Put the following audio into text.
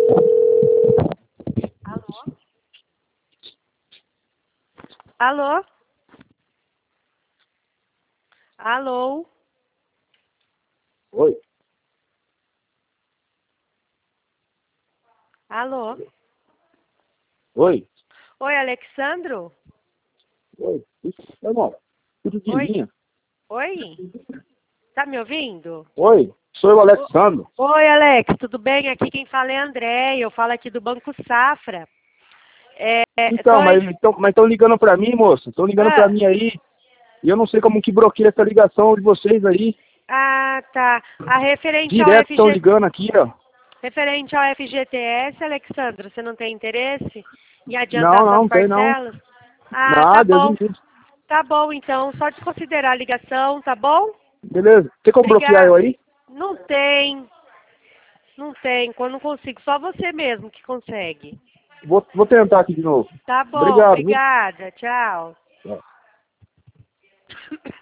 Alô? Alô? Oi. Alô? Oi. Oi, Alexandro? Oi. Meu irmão, tudo de Oi? linha? Oi? Tá me ouvindo? Oi, sou eu, Alexandro. Oi, Alex, tudo bem? Aqui quem fala é André, eu falo aqui do Banco Safra. Então, mas estão ligando pra mim, moço. Estão ligando pra Ah, mim aí. E eu não sei como que bloqueia essa ligação de vocês aí. tá. A referente ao Direto estão ligando aqui, ó. referente ao FGTS, Alexandro, você não tem interesse em adiantar suas Não tem não. parcelas? Ah, tá Nada, eu bom. não vi. Tá bom, então. Só desconsiderar a ligação, tá bom? Beleza. Tem como bloquear eu Obrigada. aí? Não tem. Não tem. Quando não consigo, só você mesmo que consegue. Vou tentar aqui de novo. Tá bom, Obrigado, viu? obrigada. Tchau. Tchau.